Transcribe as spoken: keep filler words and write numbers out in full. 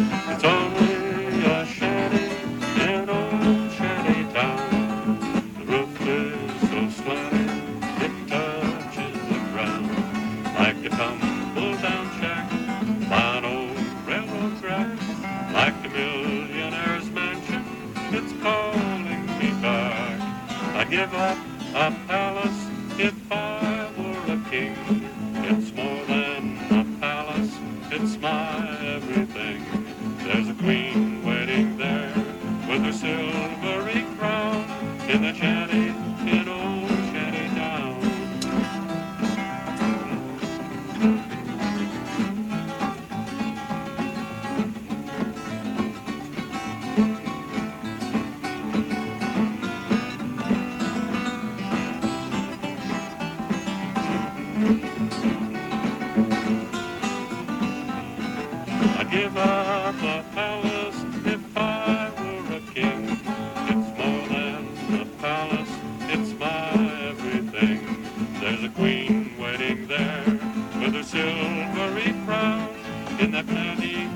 It's only a shanty in old shanty town. The roof is so slanty it touches the ground, like a tumble down shack by an old railroad track, like the millionaire's mansion. It's calling me back. I'd give up a palace if I were a king. It's more than a palace, it's my everything. There's a queen waiting there with her silvery crown in the shanty, in old shanty town. I'd give up a palace if I were a king. It's more than a palace, it's my everything. There's a queen waiting there with her silvery crown in that shanty